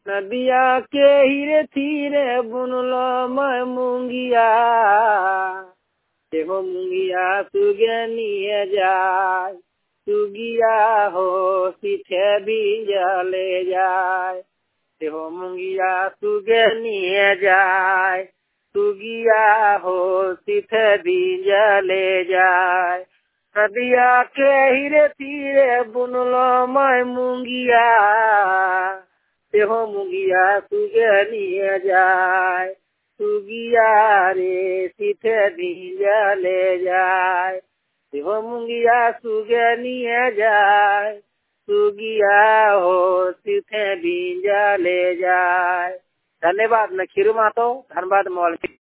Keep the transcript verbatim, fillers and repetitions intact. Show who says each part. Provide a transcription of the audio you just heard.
Speaker 1: नदिया के हीरे तीरे बुनलो मैं मुंगिया, देखो मुंगिया सुगे निये जाय, सुगिया हो सीठे भी जले जाय, देखो मुंगिया सुगे निये जाय, सुगिया हो सीठे भी जले जाय। नदिया के हीरे तीरे बुनलो मैं मुंगिया, देखो मुंगिया सुगे निये जाय, सुगिया रे सीठे भी जले जाय, देखो मुंगिया सुगे निये जाय, सुगिया हो सीठे भी जले जाय। धन्यवाद। मैं खीरू मातो, धनबाद मौलवी।